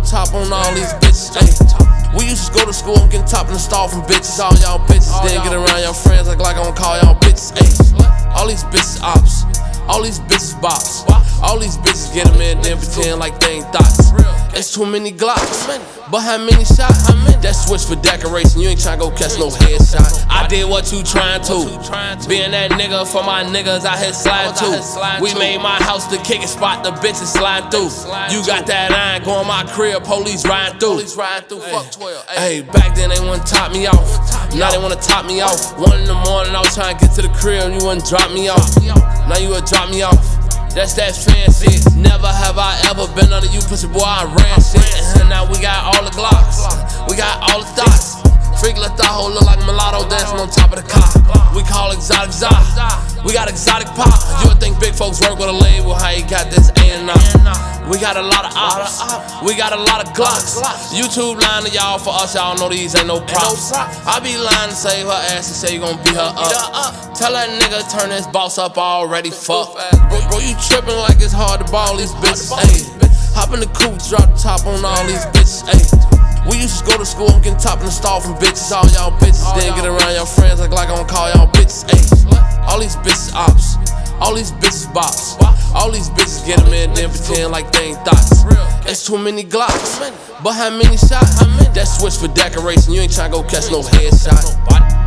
top on all these bitches. Ay. We used to go to school and get top in the stall from bitches. All y'all bitches, then get around your friends like I'm gonna call y'all bitches. Ay. All these bitches ops, all these bitches bops. All these bitches get them in, then pretend like they ain't thoughts. It's too many Glocks, but how many shots? That switch for decoration, you ain't tryna go catch no headshot. I did what you trying to, being that nigga for my niggas I hit slide too. We made my house the kicking spot, the bitches slide through. You got that iron going my crib, police riding through. Fuck 12. Hey, back then they wouldn't top me off, now they wanna top me off. 1 in the morning I was trying to get to the crib, you wouldn't drop me off. Now you would drop me off. That's that fancy. Never have I ever been under you, pussy boy, I ran shit. And now we got all the Glocks, we got all the thoughts. Freak let the hoe look like mulatto dancing on top of the car. We call exotic za, we got exotic pop. You would think big folks work with a label, how you got this A&R? We got a lot of ops, we got a lot of Glocks. YouTube lying to y'all, for us y'all know these ain't no props. I be lying to save her ass and say you gon' beat her up. Tell that nigga turn his boss up already, fuck. Bro, you trippin' like it's hard to ball these bitches, ayy. Hop in the coupe, drop the top on all these bitches, ayy. We used to go to school and get top in the stall from bitches. All y'all bitches, then get around your friends like I'm gonna call y'all bitches, ayy. All these bitches ops, all these bitches bops. All these bitches get them in, then pretend like they ain't thoughts. It's too many Glocks, but how many shots? That switch for decoration, you ain't tryna go catch no headshot.